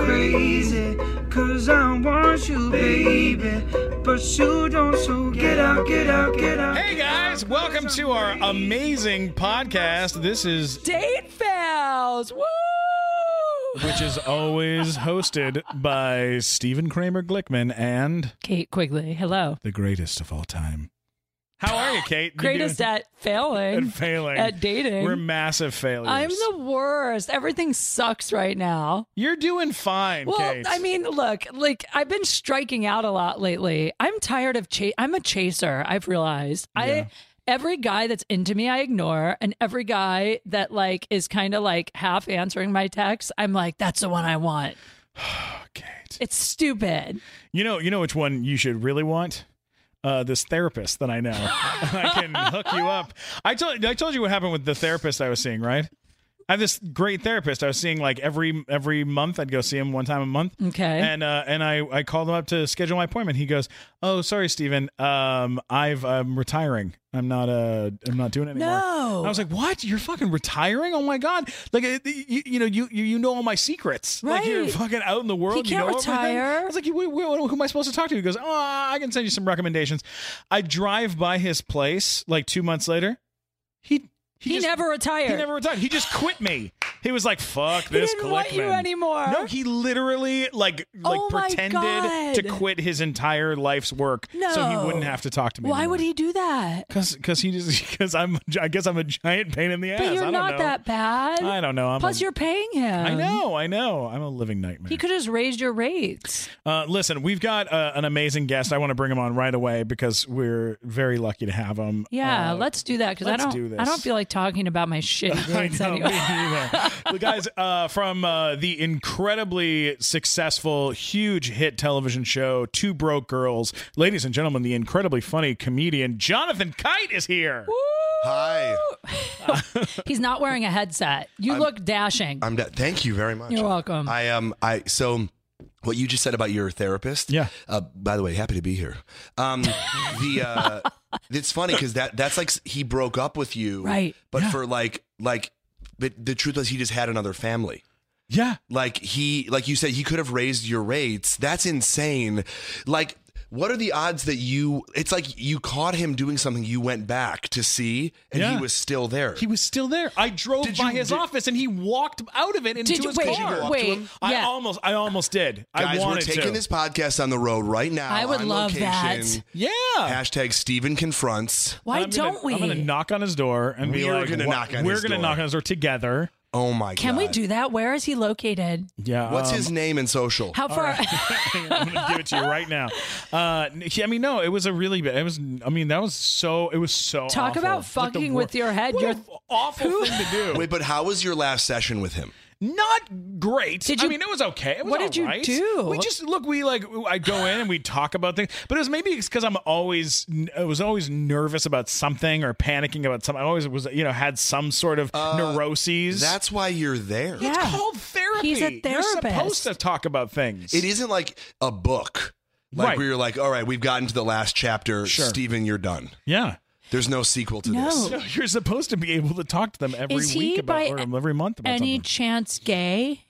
crazy, 'cause I want you, baby, but you don't, so get out, get out, get out. Hey guys, welcome to our amazing podcast. This is Date Fails, woo! Which is always hosted by Stephen Kramer Glickman and Kate Quigley, hello. the greatest of all time. How are you, Kate? Greatest at failing. At failing. At dating. We're massive failures. I'm the worst. Everything sucks right now. You're doing fine, Well, Kate. I mean, look, like I've been striking out a lot lately. I'm tired of I'm a chaser, I've realized. Yeah. Every guy that's into me, I ignore. And every guy that like is kind of like half answering my texts, I'm like, that's the one I want. Kate. It's stupid. You know which one you should really want? This therapist that I know. I can hook you up. I told you what happened with the therapist I was seeing, right? I have this great therapist I was seeing like every month. I'd go see him one time a month. Okay. And I called him up to schedule my appointment. He goes, "Oh, sorry, Steven. I'm retiring. I'm not doing it anymore." No. And I was like, "What? You're fucking retiring? Oh my god! Like you know all my secrets. Right. Like you're fucking out in the world. He can't you know everything." retire. I was like, "Who am I supposed to talk to?" He goes, "Oh, I can send you some recommendations." I drive by his place like 2 months later. He just never retired. He never retired. He just quit me. He was like, "Fuck He this didn't want you Glickman." anymore. No, he literally like Oh my pretended God. to quit his entire life's work so he No. wouldn't have to talk to me. Why would he do that? Because I guess I'm a giant pain in the ass. But I you're don't not know. that bad. I don't know. Plus, you're paying him. I know. I'm a living nightmare. He could have raised your rates. Listen, we've got an amazing guest. I want to bring him on right away because we're very lucky to have him. Yeah, let's do that because I let's don't. do this. I don't feel like talking about my shitty I dates know, anyway. me neither. The guys from the incredibly successful, huge hit television show, Two Broke Girls. Ladies and gentlemen, the incredibly funny comedian Jonathan Kite is here. Hi. He's not wearing a headset. You look dashing. Thank you very much. You're welcome. So what you just said about your therapist. Yeah. By the way, happy to be here. It's funny because that's like he broke up with you, Right. But Yeah. for but the truth was he just had another family. Yeah. Like you said, he could have raised your rates. That's insane. Like, what are the odds that it's like you caught him doing something, you went back to see, and Yeah. he was still there. He was still there. I drove by his office and he walked out of it into Did you his wait? car. Wait. I Yeah. almost did. Guys, I we're wanted taking to. this podcast on the road right now. I would on love location. that. Yeah. Hashtag Steven confronts. Why I'm don't we? I'm going to knock on his door and be We are like, gonna knock on we're his gonna door. knock on his door together. Oh my god. Can we do that? Where is he located? Yeah. What's his name and social? How far? I'm going to give it to you right now. No, it was a really bad. It was so Talk awful. about It's like the fucking with your head. What You're an awful thing to do. Wait, but how was your last session with him? Not great. Did you- it was okay. It was What did you all right. do? We just I'd go in and we'd talk about things, but it was maybe it's because I was always nervous about something or panicking about something. I always was, had some sort of neuroses. That's why you're there. Yeah. It's called therapy. He's a You're therapist. supposed to talk about things. It isn't like a book. Like Right. where you're like, all right, we've gotten to the last chapter. Sure. Steven, you're done. Yeah. There's no sequel to No. this. No, you're supposed to be able to talk to them every Is he week about by or every month about Any something. chance gay?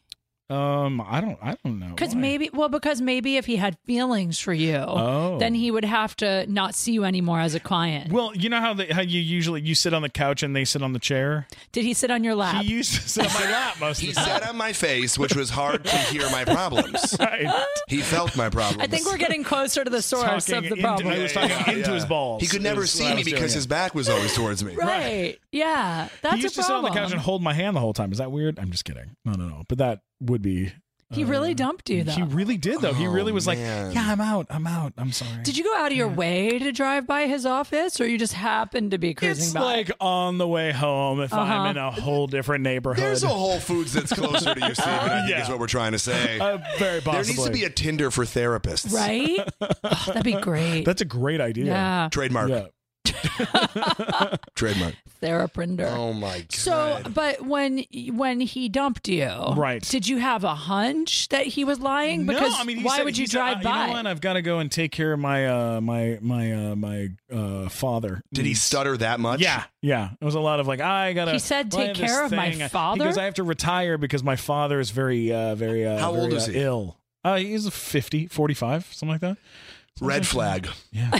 I don't know. Because Why? maybe if he had feelings for you, Oh. then he would have to not see you anymore as a client. Well, you know how you usually sit on the couch and they sit on the chair. Did he sit on your lap? He used to sit on my lap most He of the time. sat on my face, which was hard to hear my problems. Right. He felt my problems. I think we're getting closer to the source of the problem. I was talking into his balls. He could never is see what I me was doing because it. his back was always towards me. Right. Yeah. That's He used a to sit on problem. the couch and hold my hand the whole time. Is that weird? I'm just kidding. No. But that would be. He really dumped you, though. He really did, though. He really was man. like, "Yeah, I'm out. I'm sorry." Did you go out of your way to drive by his office, or you just happened to be cruising It's by? like on the way home if I'm in a whole different neighborhood. There's a Whole Foods that's closer to you, Steven, I think Yeah. is what we're trying to say. Very possibly. There needs to be a Tinder for therapists. right? Oh, that'd be great. That's a great idea. yeah. Trademark. Yeah. Trademark. Therapinder. Oh my god. So, but when he dumped you, Right. Did you have a hunch that he was lying? Because no, I mean, he why said- would he you said, drive by? You know what? I've got to go and take care of my father. Did he stutter that much? Yeah. It was a lot of like, I gotta. He said, well, I "Take have this care of my thing." father? He goes, I have to retire because my father is very How old is he? Ill. He's 50, 45, something like that. Red flag. Yeah.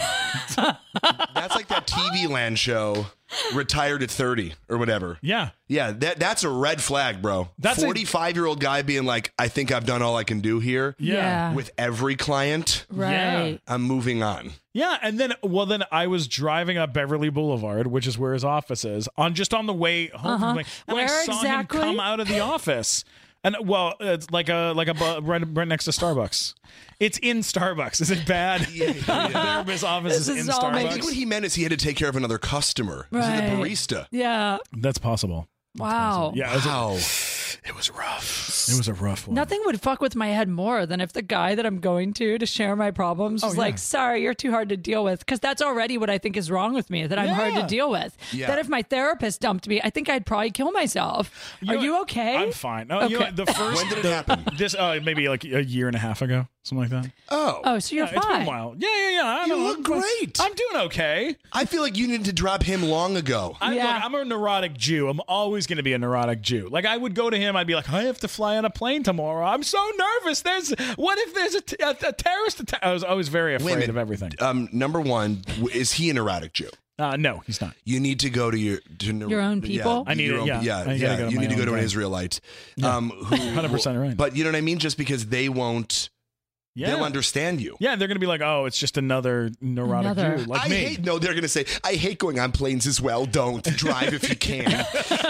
That's like that TV Land show, Retired at 30 or whatever. Yeah. Yeah, that's a red flag, bro. That's a- 45-year-old guy being like, I think I've done all I can do here. Yeah. With every client, Right. I'm moving on. Yeah, and then I was driving up Beverly Boulevard, which is where his office is, on the way home from the and I Where saw exactly? him come out of the office. And it's like right next to Starbucks. It's in Starbucks. Is it bad? Yeah. The therapist's office This is is in all I Starbucks. think what he meant is he had to take care of another customer. He's Right. a barista. Yeah. That's possible. Wow. Yeah, Wow. it was rough. It was a rough one. Nothing would fuck with my head more than if the guy that I'm going to share my problems was yeah. like, sorry, you're too hard to deal with. Because that's already what I think is wrong with me, that I'm hard to Yeah. deal with. Yeah. That if my therapist dumped me, I think I'd probably kill myself. Are know you what? okay? I'm fine. No, you know Okay. what? The first When did it happen? this maybe like a year and a half ago, something like that. Oh. So you're Yeah, it's been a fine. while. Yeah. I You know, look I'm fine. great. I'm doing okay. I feel like you needed to drop him long ago. Yeah. I'm a neurotic Jew. I'm always going to be a neurotic Jew. Like I would go to him, I'd be like, I have to fly on a plane tomorrow. I'm so nervous. What if there's a terrorist attack? I was always very Wait a afraid minute. of everything. Number one, is he a neurotic Jew? No, he's not. You need to go to your own people? I need your it, own- yeah. yeah, I gotta yeah. go to You my need to go own to an guy. Israelite. Who 100% right. But you know what I mean? Just because they won't, Yeah. they'll understand you. Yeah, they're going to be like, oh, it's just another neurotic Another. Jew like me. They're going to say, I hate going on planes as well. Don't drive if you can.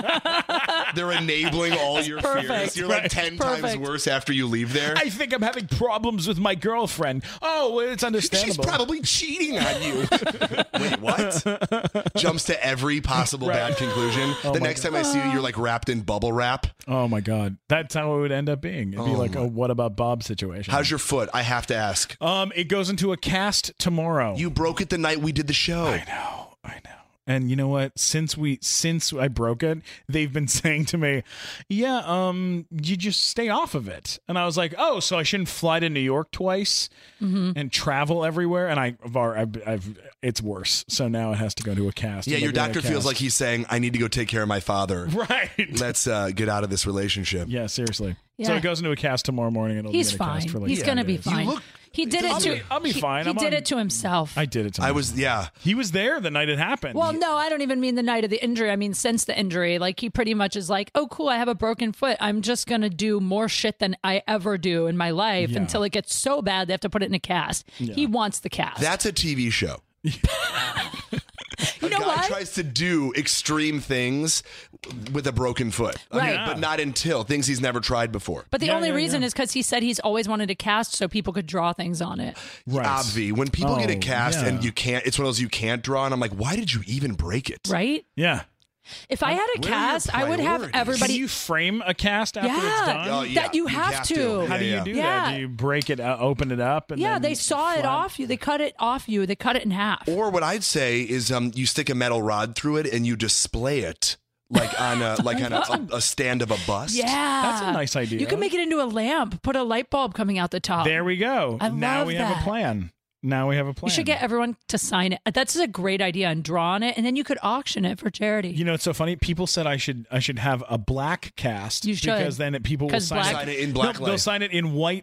They're enabling all your fears. perfect. You're like Right. 10 times Perfect. worse after you leave there. I think I'm having problems with my girlfriend. Oh, well, it's She's understandable. probably cheating on you. Wait, what? Jumps to every possible bad conclusion. The my next time I see you, you're like wrapped in bubble wrap. Oh my God, that's how it would end up being. It'd be like a what about Bob situation. How's your foot? I have to ask. It goes into a cast tomorrow. You broke it the night we did the show. I know. And you know what? Since I broke it, they've been saying to me, "Yeah, you just stay off of it." And I was like, "Oh, so I shouldn't fly to New York twice and travel everywhere?" And I've it's worse. So now it has to go to a cast. Yeah, And your they're doing doctor a feels cast. like he's saying, I need to go take care of my father. right. Let's get out of this relationship. Yeah, seriously. So Yeah. it goes into a cast tomorrow morning, and it'll He's be in a fine. cast for like He's 10 going to be days. fine. look- he did it to I'll be fine. He I'm did on- it to himself. I did it to him. I was, yeah. He was there the night it happened. Well, no, I don't even mean the night of the injury. I mean, since the injury, like he pretty much is like, oh, cool, I have a broken foot. I'm just going to do more shit than I ever do in my life Yeah. until it gets so bad they have to put it in a cast. He wants the cast. That's a TV show. you know guy what? tries to do extreme things with a broken foot. Right. Yeah. But not until things he's never tried before. But the Yeah, only yeah, reason yeah. is because he said he's always wanted to cast so people could draw things on it. right. Obvi, when people get a Oh, cast yeah. and you can't, it's one of those you can't draw, and I'm like, why did you even break it? Right? Yeah. If I had a Where are your cast, I would have priorities? everybody. Can you frame a cast after it's Yeah. done? Oh, yeah, That you have to. How do you Yeah, do yeah. that? Yeah. Do you break it, open it up? And yeah, then they saw it flat- off you. They cut it off you. They cut it in half. Or what I'd say is you stick a metal rod through it and you display it like on a stand of a bus. Yeah. That's a nice idea. You can make it into a lamp, put a light bulb coming out the top. There we go. I now love we have a that. plan. Now we have a plan. You should get everyone to sign it. That's a great idea and draw on it, and then you could auction it for charity. You know, it's so funny. People said I should have a black cast You should. because then people will 'Cause sign black- Sign it in black They'll light. sign it in white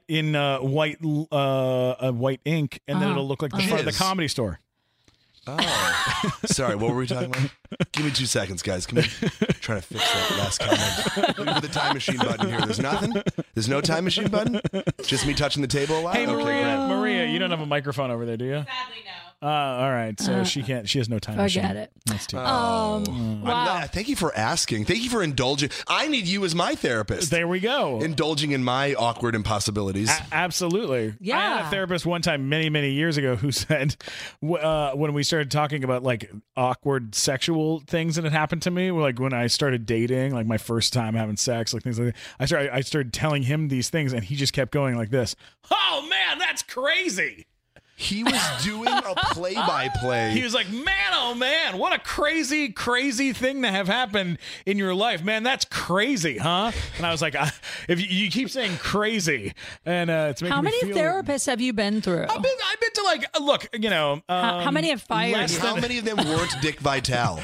white ink, and then it'll look like the front of the Jizz. Comedy Store. Oh, sorry. What were we talking about? Give me 2 seconds, guys. Come here. Trying to fix that last comment. Looking for the time machine button here. There's nothing. There's no time machine button. Just me touching the table a lot. Hey, okay, Maria, great. Maria, you don't have a microphone over there, do you? Sadly, no. All right, so she can't. She has no time. Forget machine. it. That's too. Wow. Thank you for asking. Thank you for indulging. I need you as my therapist. There we go. Indulging in my awkward impossibilities. Absolutely. I had Yeah. a therapist one time many, many years ago who said when we started talking about like awkward sexual things that had happened to me, like when I started dating, like my first time having sex, like things like that, I started telling him these things and he just kept going like this. Oh man, that's crazy. He was doing a play-by-play. He was like, man, oh man, what a crazy, crazy thing to have happened in your life. Man, that's crazy, huh? And I was like, if you keep saying crazy, and it's making How me many feel... therapists have you been through? I've been to like, look, you know. How many have fired less you? than- How many of them weren't Dick Vitale?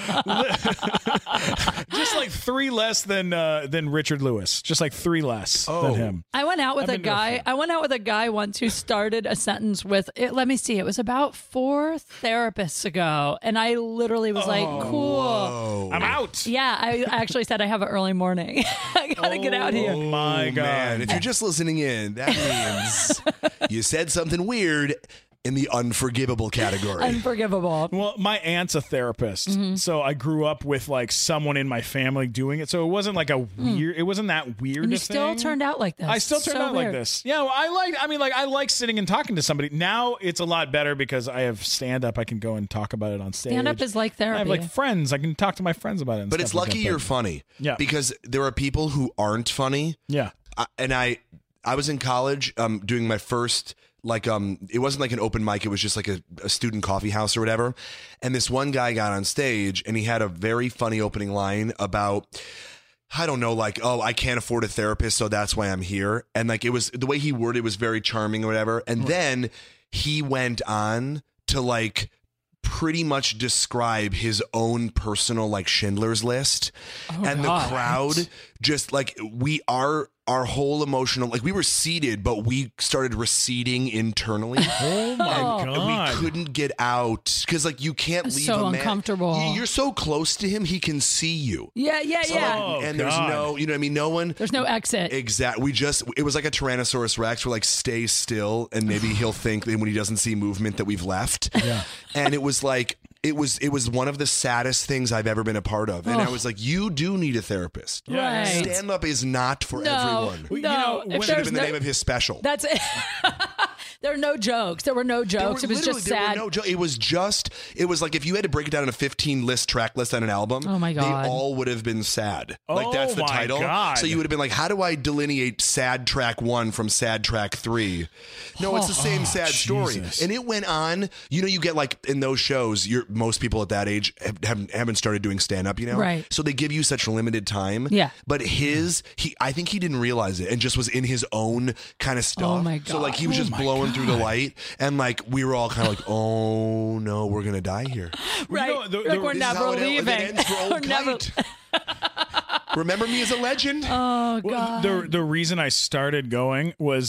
Just like 3 less than Richard Lewis. Just like 3 less than him. I went out with I've a been to a guy. few. I went out with a guy once who started a sentence with, let me see, it was about 4 therapists ago. And I literally was like, cool. Oh, I'm out. Yeah, I actually said I have an early morning. I got to get out here. Oh my God. man. If you're just listening in, that means you said something weird in the unforgivable category. Unforgivable. Well, my aunt's a therapist, Mm-hmm. so I grew up with like someone in my family doing it. So it wasn't like a weird. It wasn't that weird. And you a still thing. turned out like this. I still turned So out like weird. this. Yeah, well, I like sitting and talking to somebody. Now it's a lot better because I have stand up. I can go and talk about it on stage. Stand up is like I have therapy. like friends. I can talk to my friends about it. And But stuff it's like lucky that. you're funny. Yeah. Because there are people who aren't funny. Yeah. I was in college doing my first it wasn't like an open mic, it was just like a student coffee house or whatever, and this one guy got on stage and he had a very funny opening line about, I don't know, like, oh, I can't afford a therapist, so that's why I'm here. And like, it was the way he worded it was very charming or whatever. And then he went on to like pretty much describe his own personal like Schindler's List. And God. the crowd just like our whole emotional, like we were seated, but we started receding internally. Oh my And God. we couldn't get out because like you can't leave so a man. uncomfortable. You're so close to him, he can see you. Yeah. Oh, and there's God. no, you know what I mean? No one. There's no exit. Exactly. It was like a Tyrannosaurus Rex. We're like, stay still, and maybe he'll think that when he doesn't see movement that we've left. Yeah. And it was like, it was one of the saddest things I've ever been a part of. And I was like, you do need a therapist. Right. Stand up is not for everyone. No, Well, you know, if when- Should have there's been the no, name of his special. that's it. There are no jokes. There were no jokes. It was just sad. It was like if you had to break it down in a 15 track list on an album, Oh, my God. they all would have been sad. Like Oh, that's the my title. God. So you would have been like, how do I delineate sad track 1 from sad track 3? No, it's the same sad story. Jesus. And it went on. You know, you get like in those shows, most people at that age haven't started doing stand up, you know? Right. So they give you such limited time. Yeah. But I think he didn't realize it and just was in his own kind of stuff. Oh, my So like he was God. just blowing through the light, and like we were all kind of like, oh no, we're gonna die here. Right. You know, Like we're This is never how it leaving. ends for old We're never. Kite. Remember me as a legend? Oh God. The reason I started going was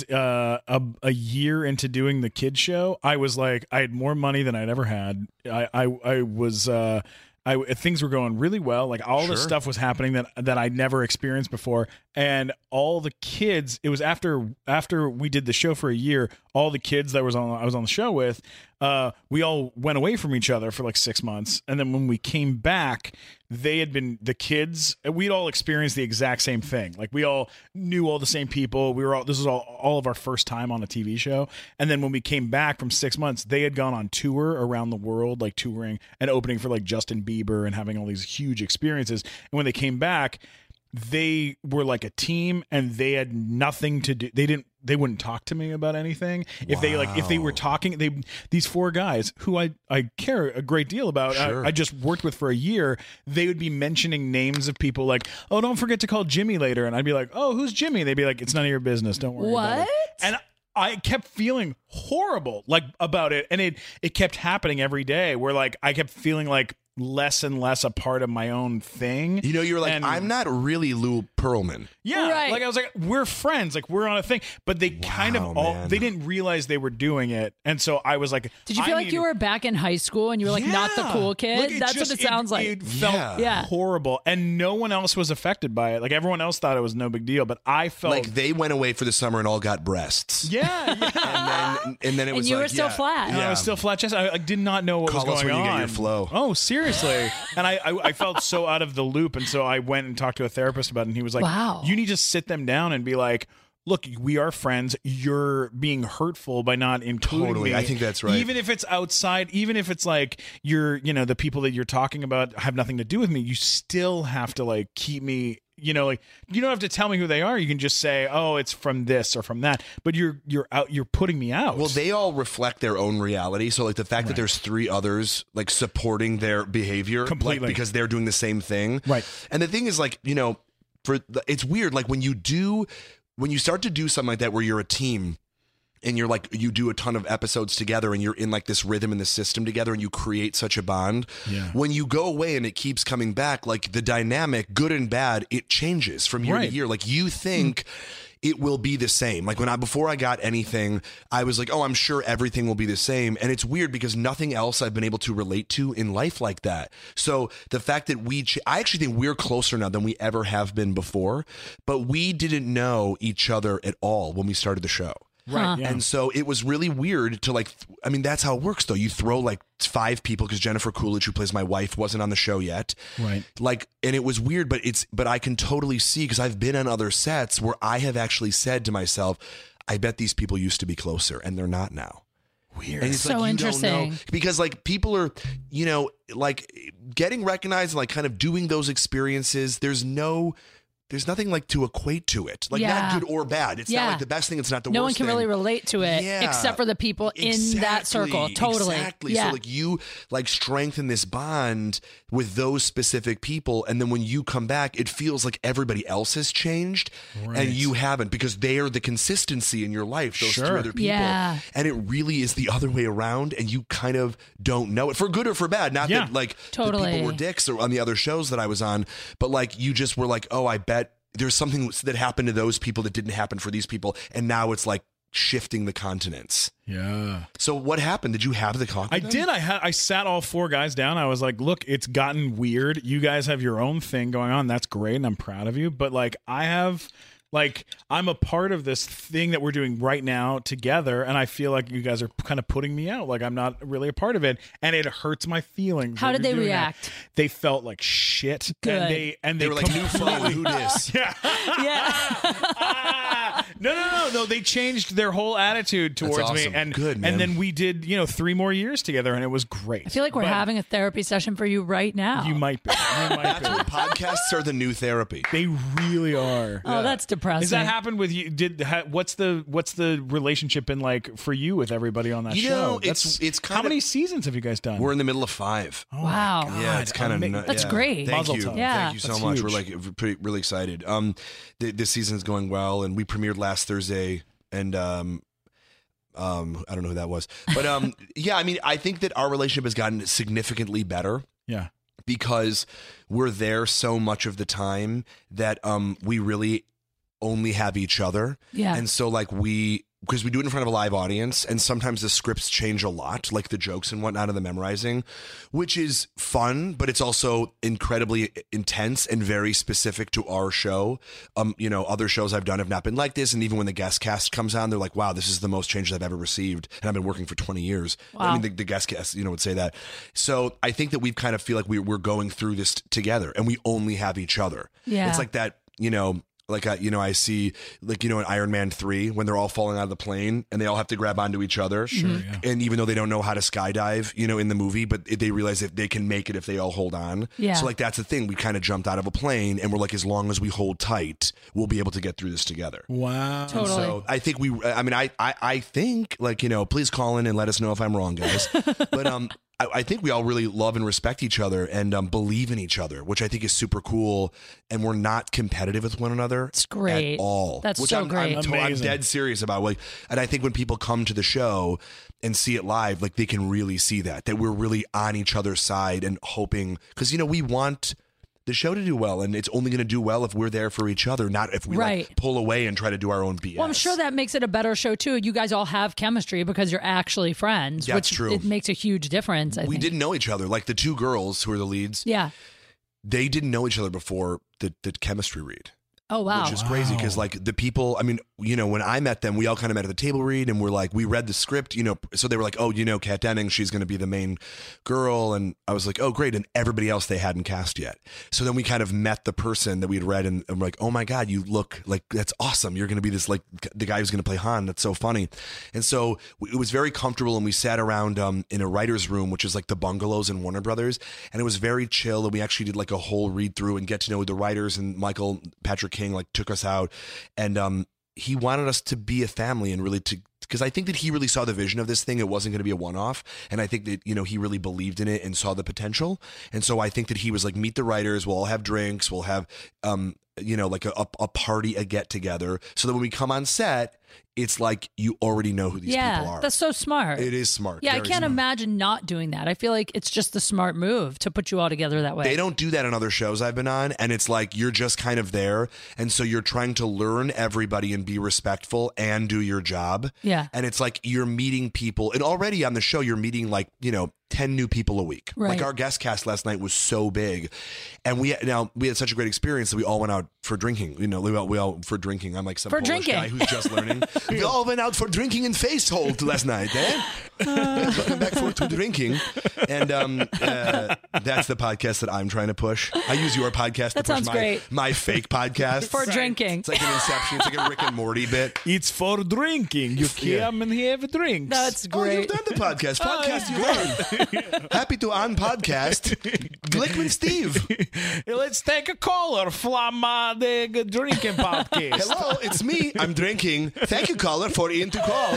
a year into doing the kid show. I was like, I had more money than I'd ever had. I was things were going really well. Like all the Sure. stuff was happening that I'd never experienced before, and all the kids. It was after we did the show for a year. All the kids that I was on the show with, we all went away from each other for like 6 months, and then when we came back, the kids. We'd all experienced the exact same thing. Like we all knew all the same people. This was all of our first time on a TV show, and then when we came back from 6 months, they had gone on tour around the world, like touring and opening for like Justin Bieber and having all these huge experiences. And when they came back, they were like a team, and they had nothing to do. They wouldn't talk to me about anything. If they were talking, these 4 guys who I care a great deal about, Sure. I just worked with for a year, they would be mentioning names of people like, oh, don't forget to call Jimmy later. And I'd be like, oh, who's Jimmy? They'd be like, it's none of your business. Don't worry about it. What? And I kept feeling horrible like about it. And it kept happening every day where like I kept feeling like less and less a part of my own thing. You know, you were like, And- I'm not really Lou Pearlman. Yeah, Right. like I was like, we're friends, like we're on a thing, but they kind of all man. they didn't realize they were doing it, and so I was like, Did you feel like you were back in high school and you were like not the cool kid? Like, That's what it sounds like. It felt Yeah. horrible, and no one else was affected by it. Like everyone else thought it was no big deal, but I felt Like they went away for the summer and all got breasts. yeah. And then it And was you like, were still yeah, flat. And I was still flat chested. I did not know what Call was us going when you on. get your flow. Oh, seriously. And I felt so out of the loop. And so I went and talked to a therapist about it. And he was like, Wow. you need to sit them down and be like, look, we are friends. You're being hurtful by not including Totally. me. I think that's right. Even if it's outside, even if it's like the people that you're talking about have nothing to do with me, you still have to like keep me like you don't have to tell me who they are. You can just say, oh, it's from this or from that. But you're putting me out. Well, they all reflect their own reality. So like the fact that there's 3 others like supporting their behavior completely, like, because they're doing the same thing. Right. And the thing is, like, it's weird. Like when you start to do something like that where you're a team and you're like, you do a ton of episodes together and you're in like this rhythm in the system together and you create such a bond. Yeah. When you go away and it keeps coming back, like the dynamic, good and bad, it changes from year to year. Like you think it will be the same. Like before I got anything, I was like, oh, I'm sure everything will be the same. And it's weird because nothing else I've been able to relate to in life like that. So the fact that I actually think we're closer now than we ever have been before, but we didn't know each other at all when we started the show. Right. Yeah. And so it was really weird to like, I mean, that's how it works though. You throw like 5 people because Jennifer Coolidge, who plays my wife, wasn't on the show yet. Right. Like, and it was weird, but I can totally see, because I've been on other sets where I have actually said to myself, I bet these people used to be closer and they're not now. Weird. And it's So like, interesting. You don't know, because like people are, like getting recognized and like kind of doing those experiences. There's nothing like to equate to it. Like not good or bad. It's not like the best thing. It's not the worst thing. No one can really relate to it except for the people in that circle. Totally. Exactly. Yeah. So like you like strengthen this bond with those specific people. And then when you come back, it feels like everybody else has changed and you haven't, because they are the consistency in your life, those 3 other people. Yeah. And it really is the other way around. And you kind of don't know it, for good or for bad. Not that like the people were dicks or on the other shows that I was on, but like you just were like, oh, I bet there's something that happened to those people that didn't happen for these people. And now it's like shifting the continents. Yeah. So what happened? Did you have the talk with them? Did. I sat all 4 guys down. I was like, look, it's gotten weird. You guys have your own thing going on. That's great. And I'm proud of you. But like I'm a part of this thing that we're doing right now together, and I feel like you guys are kind of putting me out. Like I'm not really a part of it, and it hurts my feelings. How did they doing react? That. They felt like shit. Good. And They were like, new phone, who dis? Yeah. No. They changed their whole attitude towards awesome. me, and good, man. And then we did 3 more years together, and it was great. I feel like we're having a therapy session for you right now. You might be. That's what podcasts are, the new therapy. They really are. Oh, that's depressing. Has that happened with you? What's the relationship been like for you with everybody on that show? It's kind how of, many seasons have you guys done? We're in the middle of 5. Oh wow. my God. Yeah, it's kind of That's great. Thank Mazel you. tov. Yeah. Thank you so That's much. huge. We're like really excited. This season's going well, and we premiered last Thursday, and I don't know who that was, but yeah, I mean, I think that our relationship has gotten significantly better. Yeah. Because we're there so much of the time that we really only have each other. Yeah. And so like because we do it in front of a live audience, and sometimes the scripts change a lot, like the jokes and whatnot of the memorizing, which is fun, but it's also incredibly intense and very specific to our show. Other shows I've done have not been like this. And even when the guest cast comes on, they're like, wow, this is the most changes I've ever received. And I've been working for 20 years. Wow. I mean, the guest cast, would say that. So I think that we kind of feel like we're going through this together, and we only have each other. Yeah. It's like that, like, I see, like, in Iron Man 3 when they're all falling out of the plane and they all have to grab onto each other. Sure, yeah. And even though they don't know how to skydive, in the movie, but they realize that they can make it if they all hold on. Yeah. So, like, that's the thing. We kind of jumped out of a plane and we're like, as long as we hold tight, we'll be able to get through this together. Wow. Totally. So I think I think, like, please call in and let us know if I'm wrong, guys. But, I think we all really love and respect each other and believe in each other, which I think is super cool. And we're not competitive with one another. It's great. At all. That's which so great. I'm Amazing. dead serious about. Like, and I think when people come to the show and see it live, like, they can really see that we're really on each other's side and hoping, because we want the show to do well, and it's only going to do well if we're there for each other, not if we like, pull away and try to do our own BS. Well, I'm sure that makes it a better show too. You guys all have chemistry because you're actually friends. That's which true. It makes a huge difference. I we think. didn't know each other. Like the 2 girls who are the leads, Yeah. they didn't know each other before the chemistry read. Oh, wow. Which is crazy because like the people, I mean, you know, when I met them, we all kind of met at the table read and we're like, we read the script, you know, so they were like, oh, you know, Kat Dennings, she's going to be the main girl. And I was like, oh, great. And everybody else they hadn't cast yet. So then we kind of met the person that we had read and we're like, oh my God, you look like, that's awesome. You're going to be this, like the guy who's going to play Han. That's so funny. And so it was very comfortable and we sat around in a writer's room, which is like the bungalows in Warner Brothers. And it was very chill. And we actually did like a whole read through and get to know the writers, and Michael Patrick King like took us out, and he wanted us to be a family and really to, because I think that he really saw the vision of this thing. It wasn't going to be a one-off, and I think that, you know, he really believed in it and saw the potential. And so I think that he was like, meet the writers, we'll all have drinks, we'll have you know, like a party, a get together, so that when we come on set, it's like you already know who these people are. That's so smart. It is smart. Yeah, I Very can't smart. imagine not doing that. I feel like it's just the smart move to put you all together that way. They don't do that on other shows I've been on, and it's like you're just kind of there, and so you're trying to learn everybody and be respectful and do your job. Yeah. And it's like you're meeting people, and already on the show you're meeting like, you know, 10 new people a week. Right. Like our guest cast last night was so big, and we had such a great experience that we all went out for drinking. You know, we all for drinking. I'm like some For Polish drinking. guy who's just learning. We all went out for drinking in Facehold last night. Welcome back to drinking, and that's the podcast that I'm trying to push. I use your podcast That to push sounds great. my fake podcast For drinking. It's like an Inception. It's like a Rick and Morty bit. It's for drinking. You come and have drinks. That's Oh, you've great. done the podcast. Podcast you've done. Happy to on podcast. Glickman Steve. Let's take a caller from the drinking podcast. Hello, it's me. I'm drinking. Thank you, caller, for in to call.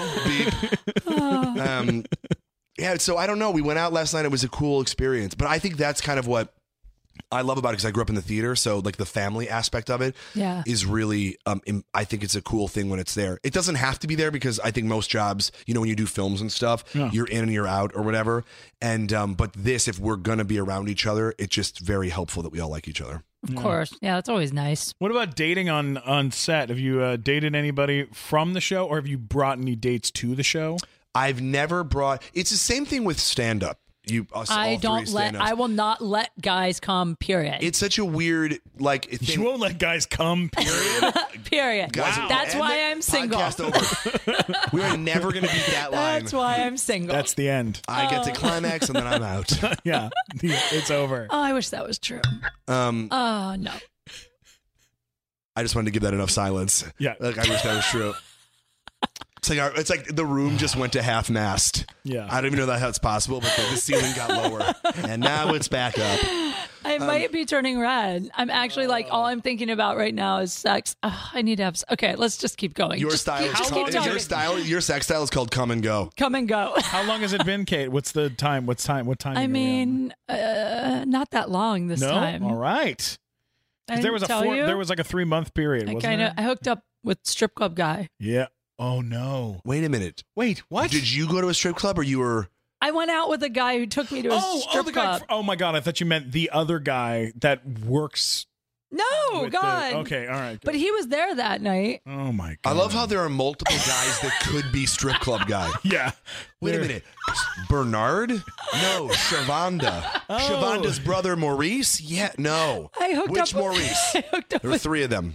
Beep. Yeah, so I don't know. We went out last night. It was a cool experience. But I think that's kind of what I love about it, because I grew up in the theater. So like the family aspect of it Yeah. is really, I think it's a cool thing when it's there. It doesn't have to be there, because I think most jobs, you know, when you do films and stuff, you're in and you're out or whatever. And, but this, if we're going to be around each other, it's just very helpful that we all like each other. Of course. Yeah, that's always nice. What about dating on set? Have you dated anybody from the show, or have you brought any dates to the show? I've never brought, it's the same thing with stand-up. I will not let guys come, period. It's such a weird, like, thing. You won't let guys come, period? Period. Guys, That's and why the I'm single. podcast over. We are never going to beat that line. That's why I'm single. That's the end. I get to climax and then I'm out. Yeah, it's over. Oh, I wish that was true. Oh, no. I just wanted to give that enough silence. Yeah. Like, I wish that was true. It's like the room just went to half mast. Yeah. I don't even know how it's possible, but the ceiling got lower, and now it's back up. I might be turning red. I'm actually like, all I'm thinking about right now is sex. Oh, I need to have. Okay, let's just keep going. Your Just style keep- is just called, keep talking. your sex style is called come and go. Come and go. How long has it been, Kate? What's the time? What time? I are we mean, not that long this on? No. time. All right. I 'Cause there was didn't tell you? there was like a 3-month period. I Wasn't kind there? of I hooked up with strip club guy. Yeah. Oh no. Wait a minute. Wait. What? Did you go to a strip club, or you were? I went out with a guy who took me to a strip the guy. club. Oh my god! I thought you meant the other guy that works. No, with the- God. okay. All right. But he was there that night. Oh my god. I love how there are multiple guys that could be strip club guy. Yeah. Wait a minute. Bernard? No, Shavonda. Oh. Shavonda's brother Maurice? Yeah, no. I hooked Which up. Maurice? I hooked up There were with. 3 of them.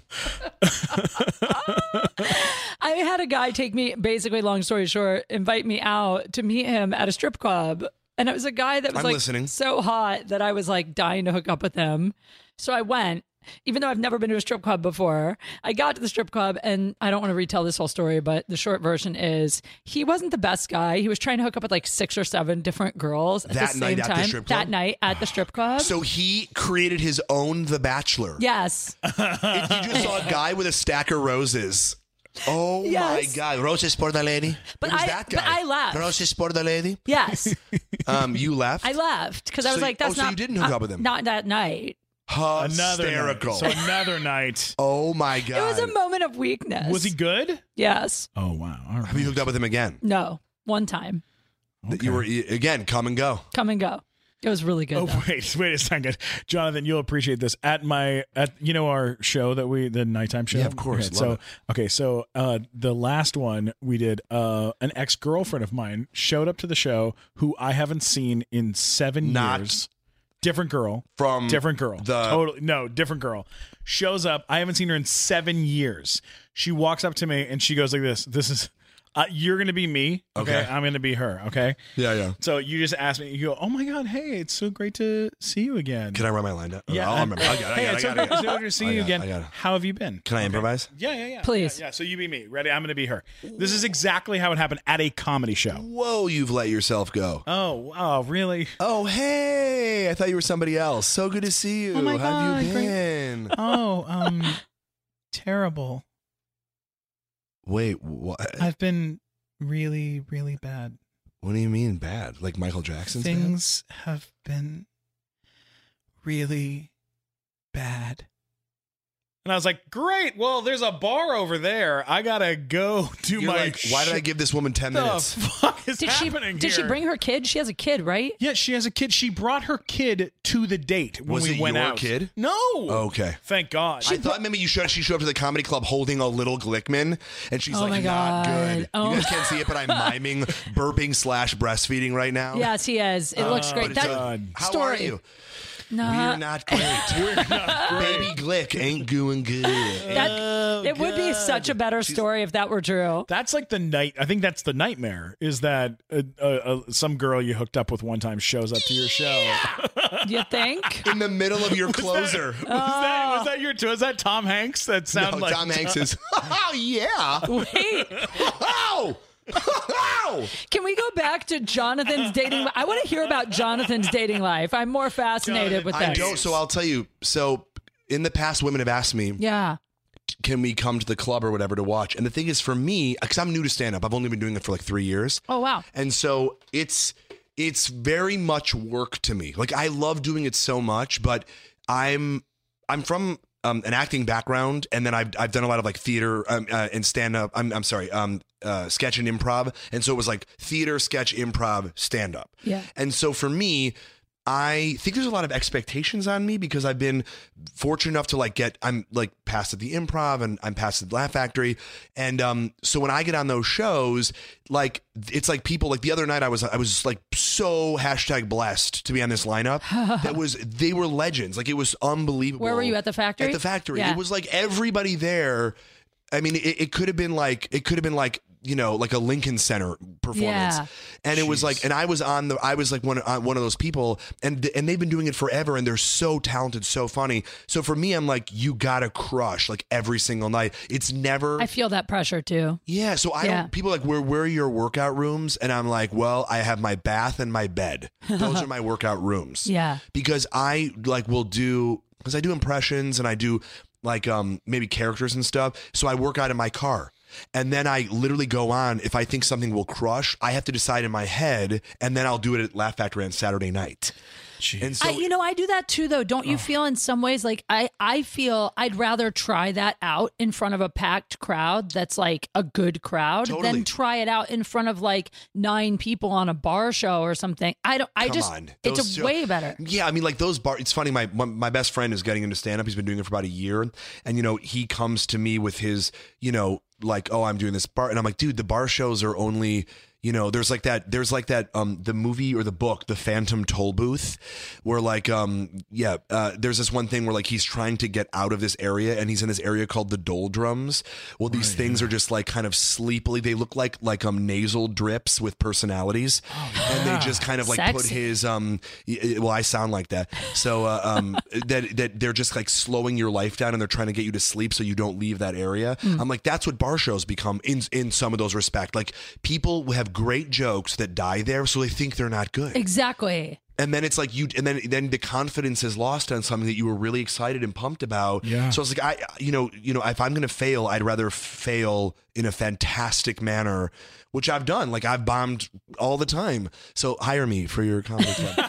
I had a guy take me. Basically, long story short, invite me out to meet him at a strip club, and it was a guy that was I'm like listening. so hot that I was like dying to hook up with him. So I went. Even though I've never been to a strip club before, I got to the strip club, and I don't want to retell this whole story, but the short version is he wasn't the best guy. He was trying to hook up with like 6 or 7 different girls at That the night same at the time. strip club? That night at the strip club. So he created his own The Bachelor. Yes. You just saw a guy with a stack of roses. Oh Yes. my God. Roses for the lady? But It was I- that but guy. I left. Roses for the lady? Yes. You left? I left because I was So- like, that's so not. you didn't hook up with him? Not that night. Another Hysterical. night. So another night. Oh my God. It was a moment of weakness. Was he good? Yes. Oh wow. All right. Have you hooked up with him again? No. One time. That You were, again, come and go. Come and go. It was really good. Oh though. wait a second, Jonathan. You'll appreciate this. At our show that the nighttime show. Yeah, of course. So the last one we did, an ex-girlfriend of mine showed up to the show who I haven't seen in 7 Not years. Different girl. From Different girl. the- Totally. No, different girl. Shows up. I haven't seen her in 7 years. She walks up to me and she goes like this. This is, you're going to be me. Okay. Okay. I'm going to be her. Okay. Yeah. So you just asked me, you go, oh my God, hey, it's so great to see you again. Can I run my line down? Yeah. I'll remember. I got Hey, it. it's so great to see you again. I got it. How have you been? Can I improvise? Yeah. Please. Yeah. So you be me. Ready? I'm going to be her. This is exactly how it happened at a comedy show. Whoa, you've let yourself go. Oh, really? Oh, hey. I thought you were somebody else. So good to see you. Oh my How have you God, great. been? Oh, terrible. Wait, what? I've been really, really bad. What do you mean bad? Like Michael Jackson's bad? Things have been really bad. And I was like, great. Well, there's a bar over there. I got to go do You're my like, why did I give this woman 10 the minutes? fuck is happening Did she here? bring her kid? She has a kid, right? Yeah, she has a kid. She brought her kid to the date when Was we it went your out. kid? No. Okay. Thank God. I thought maybe she showed up to the comedy club holding a little Glickman, and she's Oh like, my not God. good. Oh. You guys can't see it, but I'm miming burping / breastfeeding right now. Yes, he is. It looks great. But That God. How story. are you? Nah, We're not great. Baby Glick ain't doing good. it would be such a better story if that were true. That's like the night. I think that's the nightmare. Is that some girl you hooked up with one time shows up to your show? Do you think? In the middle of your closer. Was that Tom Hanks? That sound No, like Tom Hanks is, oh, yeah. Wait, Oh! Oh! can we go back to Jonathan's dating? I want to hear about Jonathan's dating life. I'm more fascinated with I this. don't, so I'll tell you. So in the past, women have asked me, Yeah. can we come to the club or whatever to watch? And the thing is, for me, because I'm new to stand-up, I've only been doing it for like 3 years. Oh wow. And so it's very much work to me. Like I love doing it so much, but I'm from an acting background, and then I've done a lot of like theater and stand up. I'm sorry, sketch and improv, and so it was like theater, sketch, improv, stand up. Yeah. And so for me, I think there's a lot of expectations on me because I've been fortunate enough to I'm like passed at the Improv and I'm passed at the Laugh Factory. And so when I get on those shows, like it's like people like the other night I was like so #blessed to be on this lineup. They were legends. Like it was unbelievable. Where were you, at the Factory? At the Factory. Yeah. It was like everybody there. I mean, it could have been like you know, like a Lincoln Center performance. Yeah. And it was like, and I was like one of those people, and they've been doing it forever, and they're so talented, so funny. So for me, I'm like, you gotta crush like every single night. It's never. I feel that pressure too. Yeah. So I Yeah. don't. People are like, where are your workout rooms? And I'm like, well, I have my bath and my bed. Those are my workout rooms. Yeah. Because I will do because I do impressions and I do like maybe characters and stuff. So I work out in my car. And then I literally go on. If I think something will crush, I have to decide in my head, and then I'll do it at Laugh Factory on Saturday night. And so, I do that too, though. Don't you feel in some ways like I feel I'd rather try that out in front of a packed crowd that's like a good crowd Totally. than try it out in front of like 9 people on a bar show or something. Come on. It's Those show- way better. Yeah, I mean, like those bar. It's funny. My best friend is getting into stand up. He's been doing it for about a year, and you know, he comes to me with his, you know, like, oh, I'm doing this bar, and I'm like, dude, the bar shows are only. You know, there's like that the movie or the book, The Phantom Toll Booth, where like there's this one thing where like he's trying to get out of this area and he's in this area called the doldrums. Well, these things are just like kind of sleepily, they look like nasal drips with personalities. And they just kind of like put Sexy. his well, I sound like that. So that they're just like slowing your life down and they're trying to get you to sleep so you don't leave that area. I'm like, that's what bar shows become in some of those respects. Like people have great jokes that die there, so they think they're not good. Exactly. And then it's like and then the confidence is lost on something that you were really excited and pumped about. Yeah. So it's like if I'm going to fail, I'd rather fail in a fantastic manner, which I've done. Like I've bombed all the time. So hire me for your comedy club.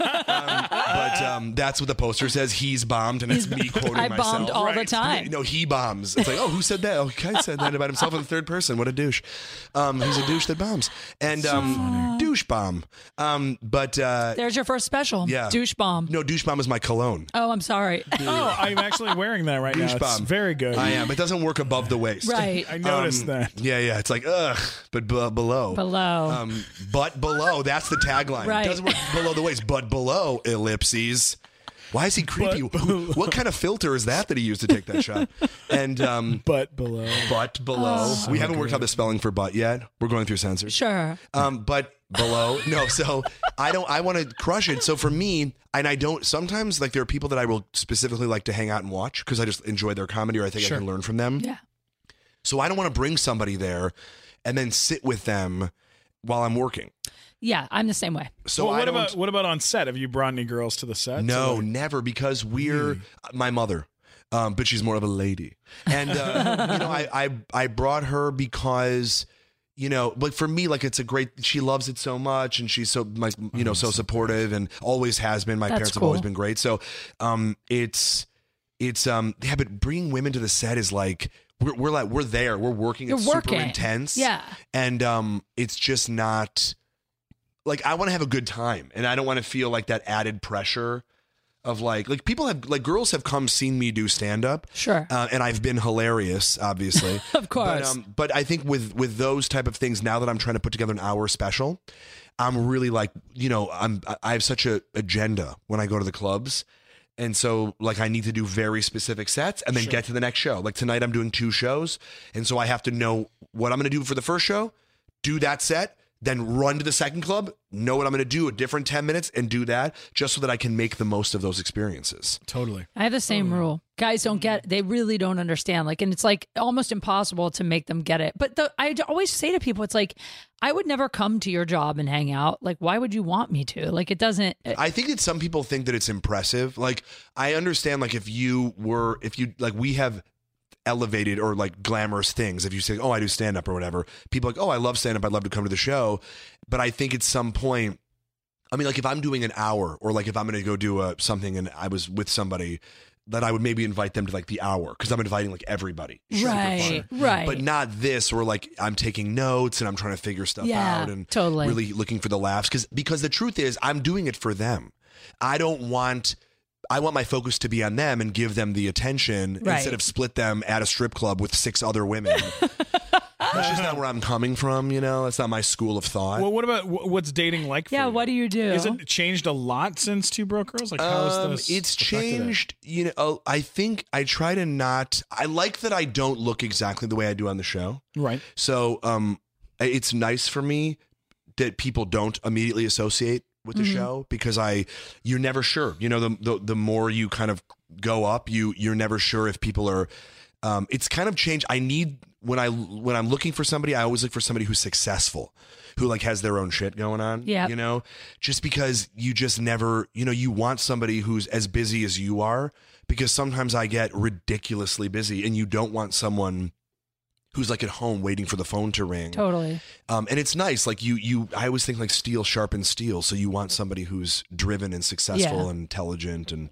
But that's what the poster says. He's bombed, and it's me quoting I myself. bombed all the time. No, he bombs. It's like, oh, who said that? Oh, Kai said that about himself in the third person. What a douche. He's a douche that bombs. And douche bomb. But There's your first special. yeah. Douche bomb. No, douche bomb is my cologne. Oh, I'm sorry. Oh, I'm actually wearing that right now. Douche It's bomb. very good. I am. It doesn't work above the waist. Right. I noticed that. Yeah. It's like, ugh, but below. Below. But below, that's the tagline. Right. It doesn't work below the waist, but below, ellipses. Why is he creepy? What kind of filter is that he used to take that shot? And Butt below. butt below. We haven't worked out the spelling for butt yet. We're going through censors. Sure. But below. No, so I want to crush it. So for me, and I don't, sometimes like there are people that I will specifically like to hang out and watch because I just enjoy their comedy or I think I can learn from them. Yeah. So I don't want to bring somebody there and then sit with them while I'm working. Yeah, I'm the same way. So Well, I don't, what about on set? Have you brought any girls to the set? no, never, because we're my mother. But she's more of a lady. And, I brought her because, like for me, like it's a great, she loves it so much and she's so, so supportive and always has been. My That's parents have cool. always been great. So, but bringing women to the set is like, we're there, we're working. You're it's working. super intense. Yeah. And, it's just not like, I want to have a good time and I don't want to feel like that added pressure of like people have like girls have come seen me do stand up. Sure. And I've been hilarious, obviously. Of course. But I think with those type of things, now that I'm trying to put together an hour special, I'm really like, I have such a agenda when I go to the clubs. And so like I need to do very specific sets and then get to the next show. Like tonight I'm doing 2 shows. And so I have to know what I'm going to do for the first show, do that set, then run to the second club, know what I'm going to do, a different 10 minutes and do that just so that I can make the most of those experiences. Totally. I have the same rule. Guys don't get it. They really don't understand. Like, and it's like almost impossible to make them get it. But I always say to people, it's like, I would never come to your job and hang out. Like, why would you want me to? Like, it doesn't. I think that some people think that it's impressive. Like, I understand, like, we have elevated or like glamorous things. If you say, oh, I do stand up or whatever, people are like, oh, I love stand up. I'd love to come to the show. But I think at some point, I mean, like if I'm doing an hour or like if I'm going to go do something and I was with somebody, that I would maybe invite them to like the hour because I'm inviting like everybody. Right. But not this where like I'm taking notes and I'm trying to figure stuff out and totally. really looking for the laughs. Because the truth is I'm doing it for them. I want my focus to be on them and give them the attention instead of split them at a strip club with 6 other women. That's just not where I'm coming from, That's not my school of thought. Well, what about what's dating like for Yeah, you? what do you do? Is it changed a lot since Two Broke Girls? Like, how is this? It's affected it? changed. I think I try to not. I like that I don't look exactly the way I do on the show. Right. So, it's nice for me that people don't immediately associate with the show because you're never sure. The more you kind of go up, you're never sure if people are. It's kind of changed. I need when I'm looking for somebody, I always look for somebody who's successful, who like has their own shit going on. Yeah. Just because you just never, you want somebody who's as busy as you are, because sometimes I get ridiculously busy and you don't want someone who's like at home waiting for the phone to ring. Totally. And it's nice. Like I always think like steel sharpens steel. So you want somebody who's driven and successful and intelligent and,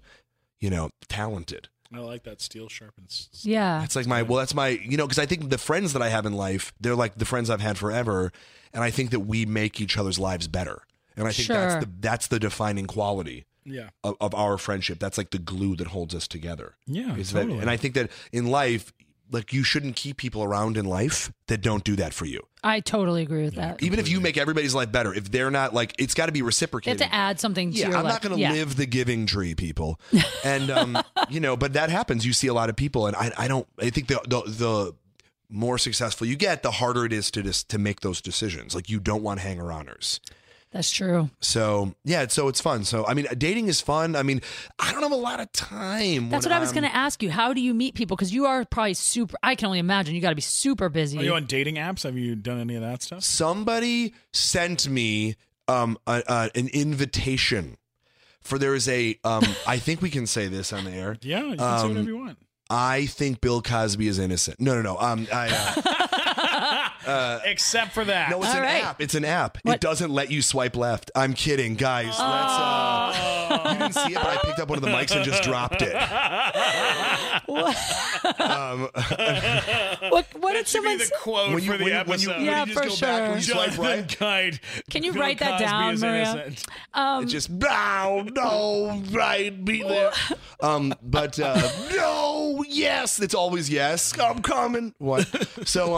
talented. I like that steel sharpens. Yeah. It's like that's my, because I think the friends that I have in life, they're like the friends I've had forever. And I think that we make each other's lives better. And I think that's the defining quality of our friendship. That's like the glue that holds us together. Yeah. Totally. And I think that in life, like you shouldn't keep people around in life that don't do that for you. I totally agree with that. Even if you make everybody's life better, if they're not like, it's got to be You reciprocated. have to add something to your life. I'm not going to live the giving tree, people. And, but that happens. You see a lot of people and I think the more successful you get, the harder it is to make those decisions. Like you don't want hanger-oners. That's true. So so it's fun. So I mean, dating is fun. I mean, I don't have a lot of time. That's what I was going to ask you. How do you meet people? Because you are probably I can only imagine you got to be super busy. Are you on dating apps? Have you done any of that stuff? Somebody sent me an invitation for there is a I think we can say this on the air. Yeah, you can say whatever you want. I think Bill Cosby is innocent. No. Except for that. No, it's an app. It's an app. What? It doesn't let you swipe left. I'm kidding, guys. Let's. You didn't see it, but I picked up one of the mics and just dropped it. What did someone the quote for the episode? Yeah, just for go back when you sure. swipe right. Guide. Can you Bill write that Cosby down, is Maria? innocent. It just no, right, be there. But no, yes, it's always yes. I'm coming. What? So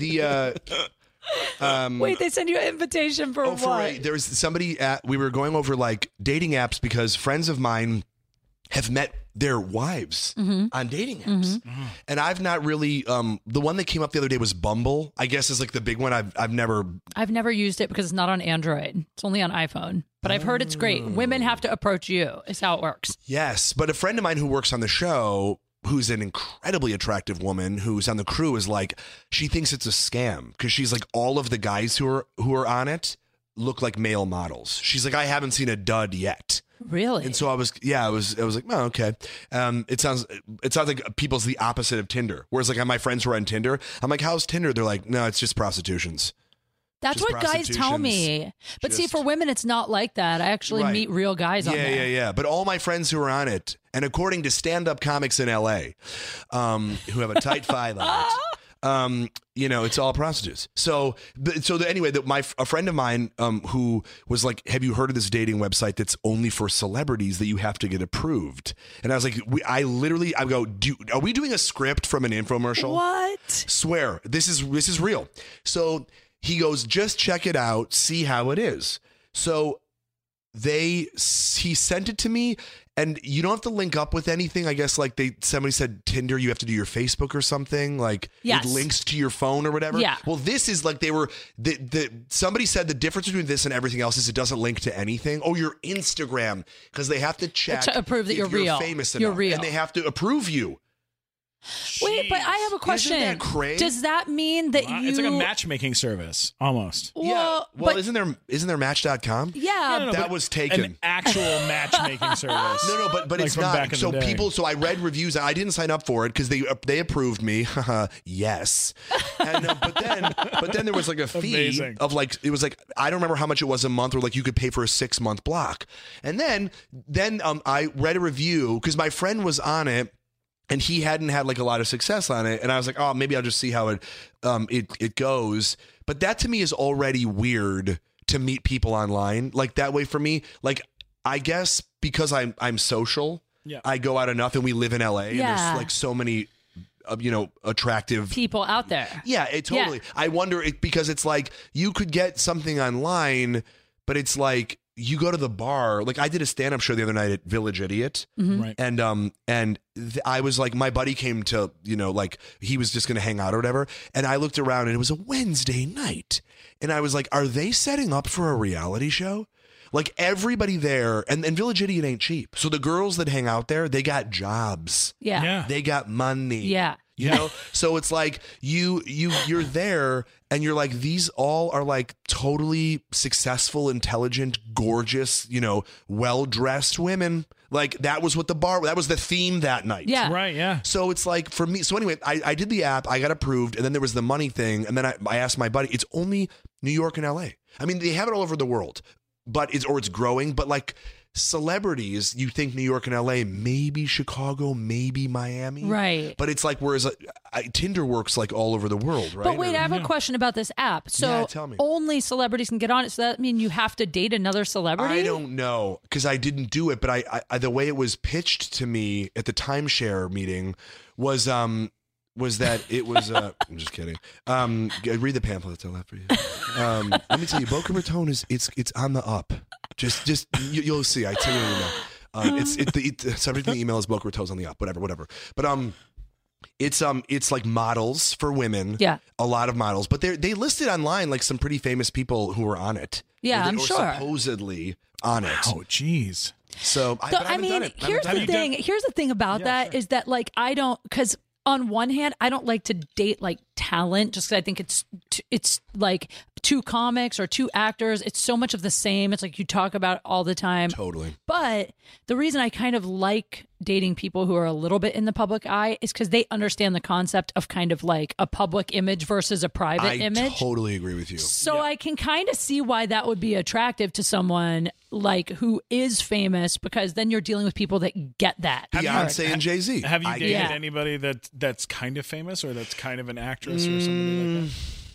Wait, they send you an invitation for what? There was somebody we were going over like dating apps because friends of mine have met their wives on dating apps. And I've not really, the one that came up the other day was Bumble, I guess is like the big one. I've never used it because it's not on Android. It's only on iPhone. But I've heard it's great. Women have to approach you is how it works. Yes. But a friend of mine who works on the show, who's an incredibly attractive woman who's on the crew, is like, she thinks it's a scam because she's like, all of the guys who are on it look like male models. She's like, I haven't seen a dud yet. Really? And so I was like, oh, okay. It sounds like people's the opposite of Tinder. Whereas like my friends who are on Tinder, I'm like, how's Tinder? They're like, no, it's just prostitutions. That's Just what guys tell me. But see, for women, it's not like that. I actually meet real guys on there. Yeah. But all my friends who are on it, and according to stand-up comics in LA, who have a tight five on it, it's all prostitutes. Anyway, a friend of mine who was like, have you heard of this dating website that's only for celebrities that you have to get approved? And I was like, I go, are we doing a script from an infomercial? What? Swear, this is real. So he goes, just check it out, see how it is. So he sent it to me, and you don't have to link up with anything. I guess like somebody said Tinder, you have to do your Facebook or something. Like yes. It links to your phone or whatever. Yeah. Well, this is like somebody said the difference between this and everything else is it doesn't link to anything. Oh, your Instagram, because they have to check to approve that if you're real, famous enough, you're real, and they have to approve you. Wait, but I have a question. Isn't that crazy? Does that mean that It's like a matchmaking service, almost. Well, Well, isn't there Match.com? Yeah. That was taken. An actual matchmaking service. No, but Like it's from not. back in So the day. so I read reviews. I didn't sign up for it because they approved me. Yes. And but then there was like a fee Amazing. of like, it was like, I don't remember how much it was a month, or like you could pay for a 6-month block. And then I read a review because my friend was on it, and he hadn't had like a lot of success on it. And I was like, oh, maybe I'll just see how it goes. But that to me is already weird, to meet people online like that way. For me, like, I guess because I'm social, I go out enough, and we live in LA, and there's like so many attractive people out there. Yeah, totally. Yeah. I wonder because it's like you could get something online, but it's like you go to the bar. Like I did a stand-up show the other night at Village Idiot, Right. and I was like, my buddy came to, like he was just going to hang out or whatever, and I looked around, and it was a Wednesday night, and I was like, are they setting up for a reality show? Like everybody there, and Village Idiot ain't cheap. So the girls that hang out there, they got jobs. Yeah. They got money. Yeah. You know, so it's like you're there, and you're like, these all are like totally successful, intelligent, gorgeous, well-dressed women. Like that was that was the theme that night. Yeah. Right. Yeah. So it's like for me. So anyway, I did the app, I got approved, and then there was the money thing, and then I asked my buddy. It's only New York and LA. I mean, they have it all over the world, but it's growing. But like celebrities, you think New York and LA, maybe Chicago, maybe Miami, right? But it's like, whereas Tinder works like all over the world, right? But wait, I have a question about this app. So tell me. Only celebrities can get on it. So that mean you have to date another celebrity? I don't know, because I didn't do it, but I the way it was pitched to me at the timeshare meeting was that it was I'm just kidding. Read the pamphlets I left for you. Let me tell you, Boca Raton it's on the up. Just you'll see. I tell you in the email. The subject of the email is Boca Raton's on the up. Whatever. But it's like models for women. Yeah. A lot of models, but they listed online like some pretty famous people who were on it. Yeah, I'm or sure. Supposedly on it. Oh, jeez. So I haven't done it. Here's the thing. Here's the thing about that is that like I don't, because on one hand, I don't like to date like talent just because I think it's like two comics or two actors. It's so much of the same. It's like you talk about it all the time. Totally. But the reason I kind of like dating people who are a little bit in the public eye is because they understand the concept of kind of like a public image versus a private image. I totally agree with you. So I can kind of see why that would be attractive to someone like who is famous, because then you're dealing with people that get that. Beyonce and Jay-Z. Have you dated Yeah. anybody that's kind of famous or that's kind of an actress or somebody like that?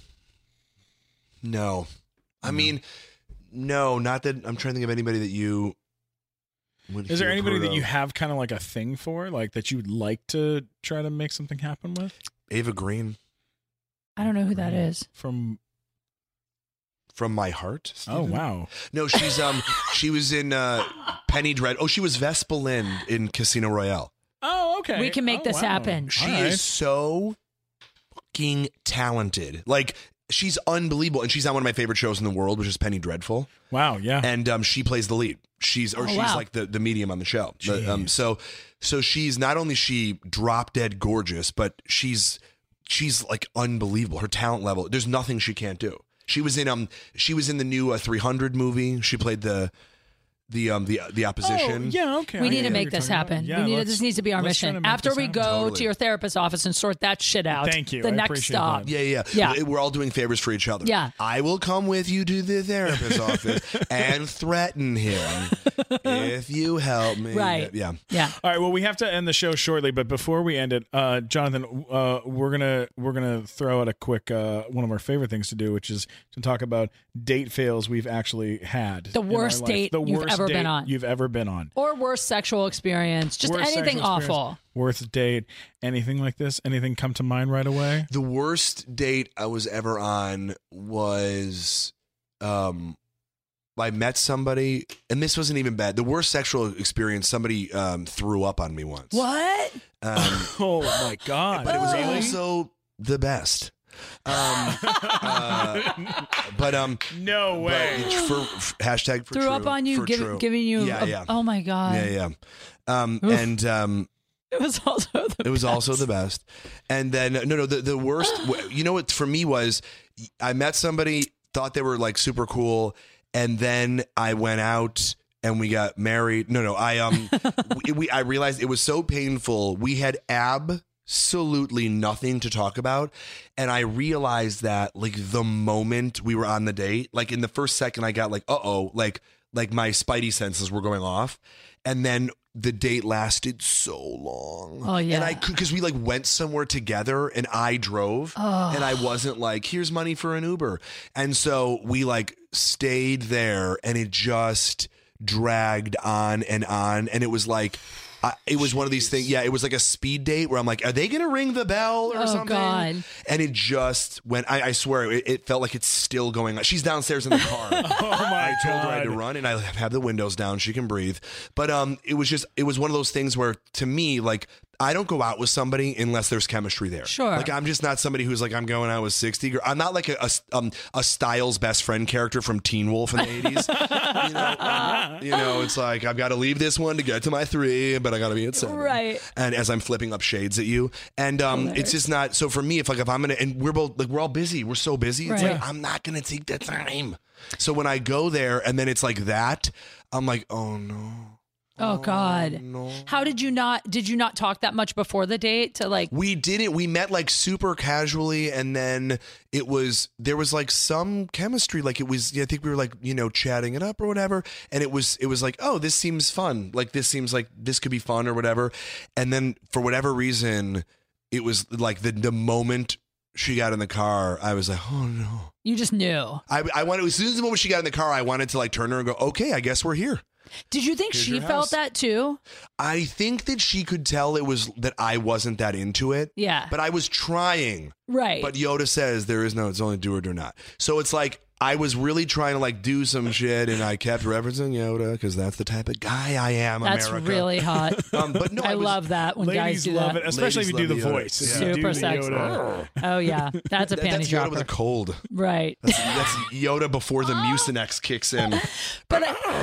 No. I mean, no, not that I'm trying to think of anybody that you would Is there have anybody heard that of. you have kind of like a thing for, like that you would like to try to make something happen with? Ava Green I don't know who that is. From from my heart. Oh wow. No, she's she was in Penny Dread. Oh, she was Vespa Lind in Casino Royale. Oh, okay. We can make this happen. She All right. is so fucking talented. Like, she's unbelievable, and she's on one of my favorite shows in the world, which is Penny Dreadful. Wow, yeah. And she plays the lead. She's wow. like the medium on the show. So she's not only she drop dead gorgeous, but she's like unbelievable. Her talent level, there's nothing she can't do. She was in the new 300 movie. She played the opposition. Oh, yeah, okay. We I need get to what make you're this talking happen. about. Yeah, This needs to be our let's try to mission. make After this we happen. go Totally. to your therapist's office and sort that shit out. Thank you. The I next appreciate stop. that. Yeah. We're all doing favors for each other. Yeah. I will come with you to the therapist's office and threaten him if you help me. Right. Yeah. Yeah. All right. Well, we have to end the show shortly, but before we end it, Jonathan, we're gonna throw out a quick one of our favorite things to do, which is to talk about date fails we've actually had. The in our worst life. date The you've worst ever been date on. You've ever been on. Or worst sexual experience. Just Worst anything sexual experience. awful. Worst date. Anything like this? Anything come to mind right away? The worst date I was ever on was I met somebody, and this wasn't even bad. The worst sexual experience, somebody threw up on me once. What? Oh my God! But it was Really? also the best. No way. But for hashtag for Threw true, up on you, for true. giving you. Yeah. Oh my God. Yeah. And It was also the it was best. also the best. And then the worst. You know what for me was, I met somebody, thought they were like super cool, and then I went out and we got married. I realized it was so painful. We had absolutely nothing to talk about, and I realized that like the moment we were on the date, like in the first second, I got like like my spidey senses were going off, and then the date lasted so long. Oh, yeah. And I could, because we like went somewhere together and I drove, and I wasn't like, here's money for an Uber. And so we like stayed there, and it just dragged on. And it was like, it was one of these things. Yeah, it was like a speed date where I'm like, are they going to ring the bell or something? God. And it just went, I swear, it felt like it's still going on. She's downstairs in the car. Oh my I told her I had to God. run, and I have the windows down. She can breathe. But it was one of those things where, to me, like, I don't go out with somebody unless there's chemistry there. Sure. Like, I'm just not somebody who's like, I'm going out with 60 girls. I'm not like a Styles best friend character from Teen Wolf in the 80s. It's like, I've got to leave this one to get to my 3, but I got to be at 7. Right. And as I'm flipping up shades at you, and it's just not. So for me, if I'm gonna, and we're both like, we're all busy. We're so busy. It's Right. like, I'm not gonna take the time. So when I go there and then it's like that, I'm like, oh no. Oh God. No. How did you not talk that much before the date to like? We didn't. We met like super casually, and then there was like some chemistry. Like it was, I think we were like, chatting it up or whatever. And it was like, oh, this seems fun. Like this seems like this could be fun or whatever. And then for whatever reason, it was like the moment she got in the car, I was like, oh no. You just knew. I wanted, as soon as the moment she got in the car, I wanted to like turn her and go, okay, I guess we're here. Did you think Here's she your felt house. that too? I think that she could tell it was that I wasn't that into it. Yeah. But I was trying. Right. But Yoda says it's only do or do not. So it's like, I was really trying to like do some shit, and I kept referencing Yoda because that's the type of guy I am. That's America. really hot. But no, I was, love that when guys Ladies do love that. it, especially if you do Ladies the love the Yoda. voice. Yeah. If you do Super the sexy. Yoda. Oh yeah, that's a panty That's Yoda dropper. with a cold. Right. That's Yoda before the Mucinex kicks in. But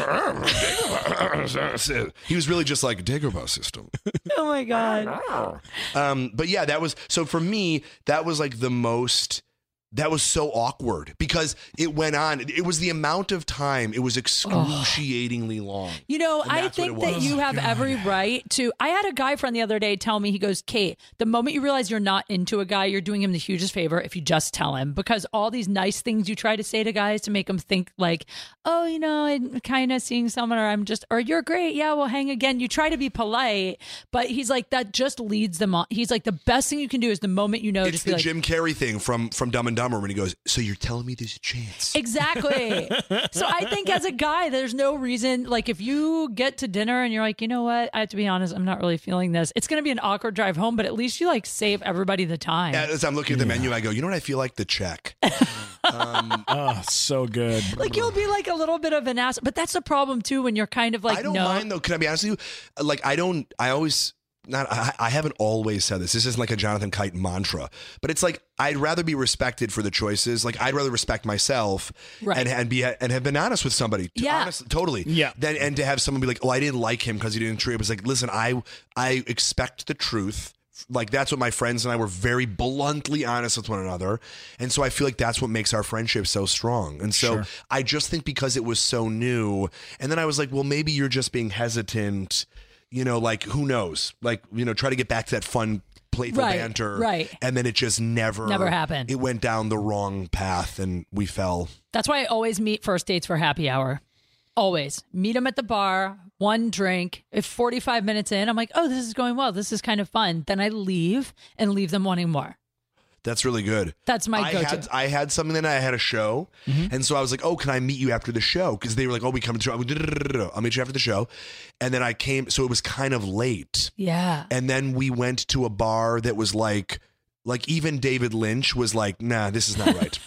He was really just like Dagobah system. oh my God. But yeah, that was, so for me, that was like the most, that was so awkward because it went on. It was the amount of time. It was excruciatingly long. You know, And I that's what think it that was. you have every right to. I had a guy friend the other day tell me, he goes, Kate, the moment you realize you're not into a guy, you're doing him the hugest favor if you just tell him, because all these nice things you try to say to guys to make them think like, oh, I'm kind of seeing someone, or you're great. Yeah, we'll hang again. You try to be polite, but he's like, that just leads them on. He's like, the best thing you can do is the moment you know, It's just the be like, Jim Carrey thing from Dumb and Dumber when he goes, so you're telling me there's a chance. exactly. So I think as a guy, there's no reason, like if you get to dinner and you're like, you know what, I have to be honest, I'm not really feeling this. It's going to be an awkward drive home, but at least you like save everybody the time. As I'm looking at the menu, I go, you know what I feel like? The check. Oh, so good. Like you'll be like a little bit of an ass, but that's the problem too when you're kind of like, I don't no. mind though. Can I be honest with you? Like I haven't always said this. This isn't like a Jonathan Kite mantra, but it's like I'd rather be respected for the choices. Like I'd rather respect myself Right. and have been honest with somebody. Yeah. Totally. Yeah. Then and to have someone be like, oh, I didn't like him because he didn't treat. It was like, listen, I expect the truth. Like that's what my friends and I were very bluntly honest with one another, and so I feel like that's what makes our friendship so strong. And so Sure. I just think because it was so new, and then I was like, well, maybe you're just being hesitant. You know, like who knows? Like, you know, try to get back to that fun, playful Right, banter. right. And then it just never happened. It went down the wrong path and we fell. That's why I always meet first dates for happy hour. Always meet them at the bar, one drink. If 45 minutes in, I'm like, oh, this is going well. This is kind of fun. Then I leave and leave them wanting more. That's really good. That's my go-to. I had something that I had a show. And so I was like, oh, can I meet you after the show? Because they were like, oh, we come to, I'll meet you after the show. And then I came, so it was kind of late. Yeah. And then we went to a bar that was like even David Lynch was like, nah, this is not right.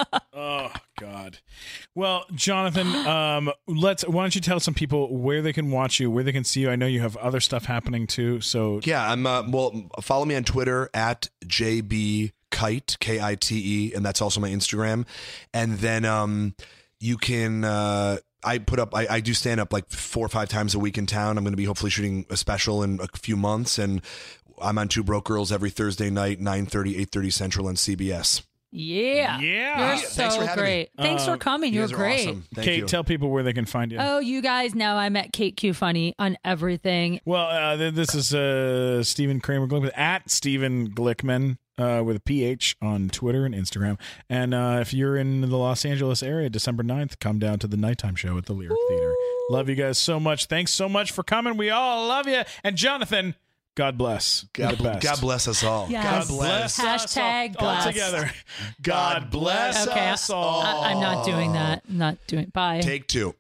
Oh God. Well, Jonathan, why don't you tell some people where they can watch you, where they can see you? I know you have other stuff happening too. So Yeah, I'm follow me on Twitter at JB Kite, Kite, and that's also my Instagram. And then you can I do stand up like 4 or 5 times a week in town. I'm going to be hopefully shooting a special in a few months, and I'm on Two Broke Girls every Thursday night, 9:30, 8:30 Central on CBS. Yeah. Yeah. You're Thanks for so having great. me. Thanks for coming. You You're guys are great. awesome. Thank Kate, you. tell people where they can find you. Oh, you guys know I'm at Kate Q Funny on everything. Well, this is Stephen Kramer Glickman at Stephen Glickman with a PH on Twitter and Instagram. And if you're in the Los Angeles area, December 9th, come down to the nighttime show at the Lyric Theater. Love you guys so much. Thanks so much for coming. We all love you. And Jonathan, God bless. You're the best. God bless us all. Yes. God bless Hashtag us all bless. together. God bless Okay, us all. I'm not doing that. I'm not doing. Bye. Take 2.